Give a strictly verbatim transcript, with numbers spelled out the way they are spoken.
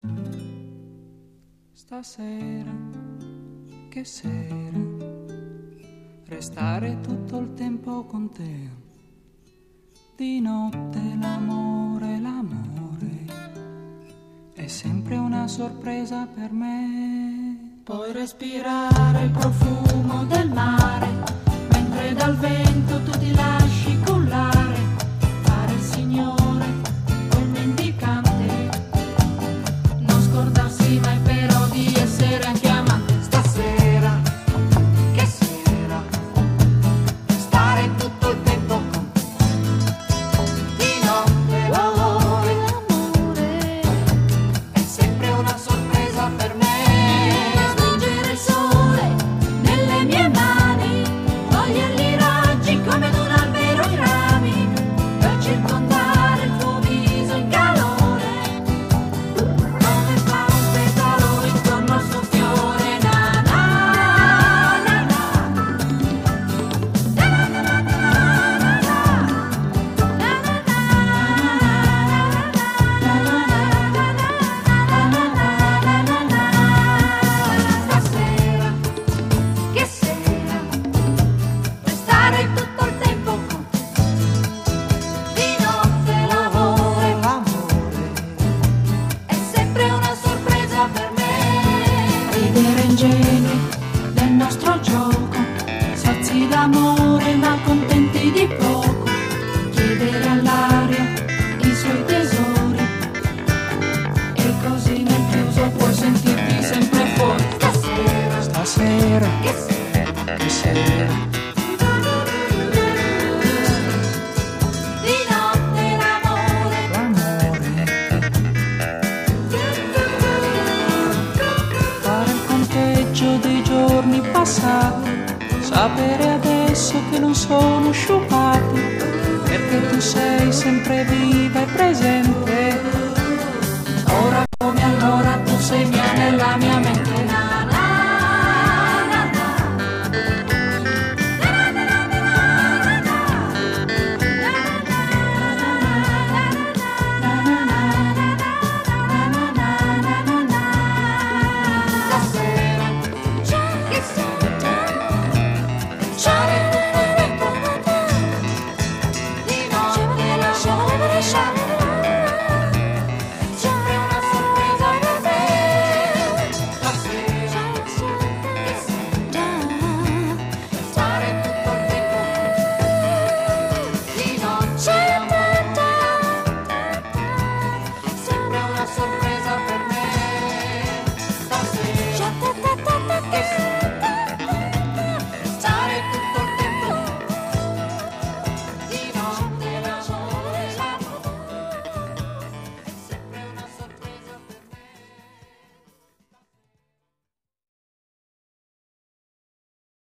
Stasera, che sera, restare tutto il tempo con te. Di notte l'amore, l'amore è sempre una sorpresa per me. Puoi respirare il profumo del mare, mentre dal vento tu ti lasci cullare, fare il signore o il mendicante, non scordarsi mai però di essere anche amante. Stasera, che sera, stare tutto il tempo con te. Di notte l'amore, l'amore è sempre una sorpresa per me. Stringere il sole nelle mie mani, togliergli i raggi come ad un albero i rami, per circondare il tuo viso in calore, come fa un petalo intorno al suo fiore. Na na na na, na na na na Stasera, che sera, restare tutto il tempo con te. Di notte l'amore, L'amore è sempre una sorpresa per me. Ridere ingenui del nostro gioco, sazi d'amore ma contenti di poco, chiedere all'aria i suoi tesori, e così nel chiuso puoi sentirti sempre fuori. Stasera, stasera, che sera, che sera, di notte l'amore, l'amore, fare il conteggio dei giorni passati, sapere adesso che non sono sciupati, perché tu sei sempre viva e presente,